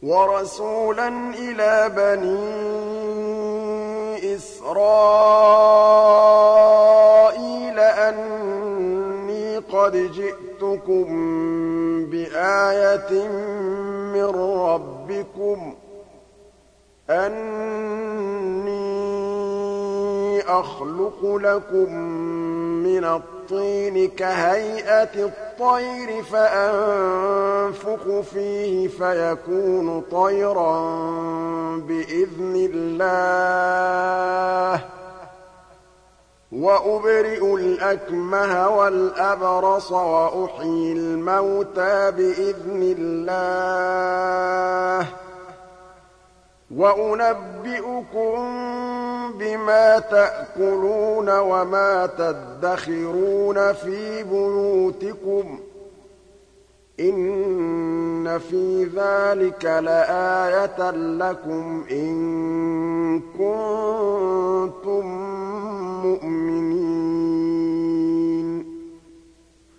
وَرَسُولًا إِلَىٰ بَنِي إِسْرَائِيلَ أَنِّي قَدْ جِئْتُكُم بِآيَةٍ مِّن رَّبِّكُمْ أَنِّي أَخْلُقُ لَكُم مِّنَ الطِّينِ كَهَيْئَةِ الطَّيْرِ فَأَنفُخُ فِيهِ فَيَكُونُ طَيْرًا بِإِذْنِ اللَّهِ ۖ وَأُبْرِئُ الْأَكْمَهَ وَالْأَبْرَصَ وَأُحْيِي الْمَوْتَىٰ بِإِذْنِ اللَّهِ ۖ وَأُنَبِّئُكُم بِمَا تَأْكُلُونَ وَمَا تَدَّخِرُونَ فِي بُيُوتِكُمْ ۚ إِنَّ فِي ذَٰلِكَ لَآيَةً لَّكُمْ إِن كُنتُم